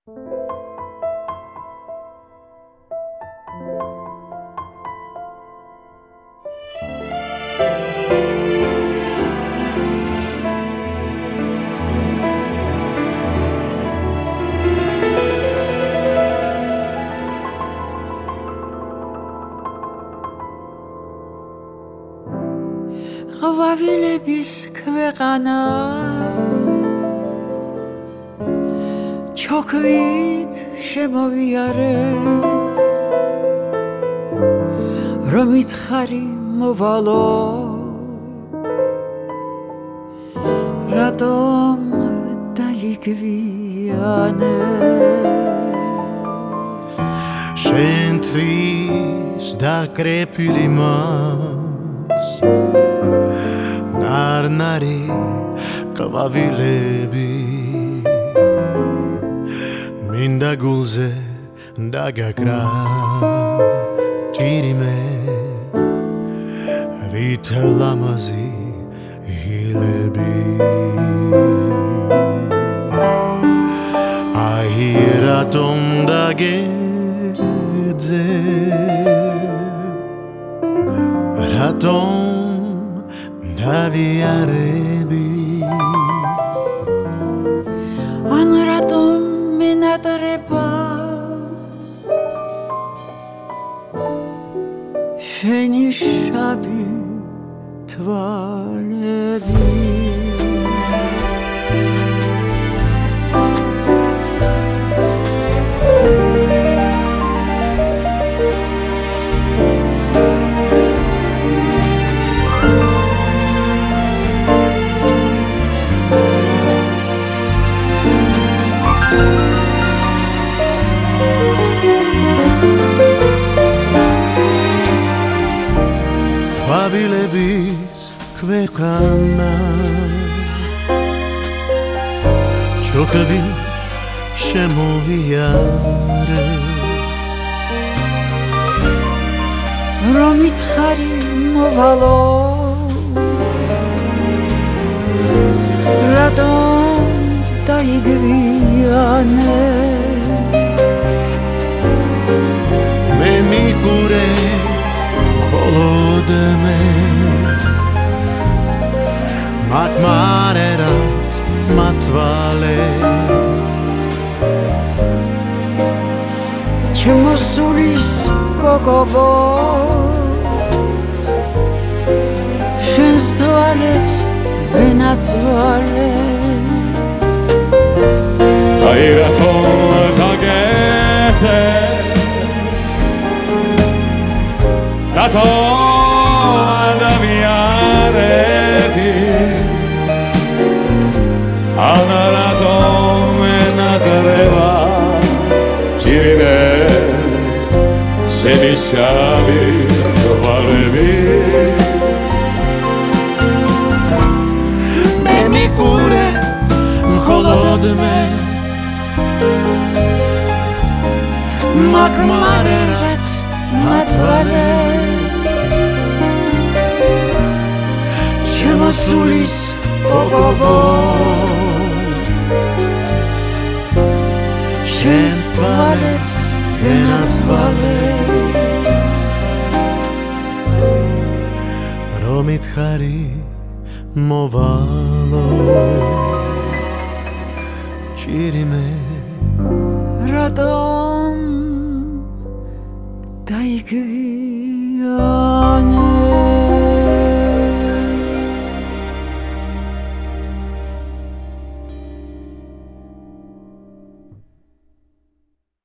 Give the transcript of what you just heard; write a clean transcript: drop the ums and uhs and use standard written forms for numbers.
ყვავილების ქვეყანა ჩოქვით შემოვიარე რომ ითხარი მოვალო რატომ დაიგვიანე შენთვის დაკრეფილი მას ნარნარი ყვავილები მინდა გულზე დაგაკრა ჭირიმე ვით ლამაზი ჰილები აი რატომ დაგეძე რატომ დავიარები ან რატომ მენატრება შენი შავი თვალები ყვავილების ქვეყანა ჩოქვი შემოვიარე რომ ითხარი მოვალო რატომ დაიგვიანე მე მიგურე холод მე მათმარერად მათვალე ჩემო სულის გოგობო შენს თვალებს ვენაცვალე აი რატომ დაგეძე რატომ დავიარები ან რატომ მენატრება ჭირიმე შენი შავი თვალები მე მიგურე холод მე მათმარერად მათვალე ჩემო სულის გოგობო შენს თვალებს ვენაცვალე რომ ითხარი მოვალო ჭირიმე რატომ დაიგვიანე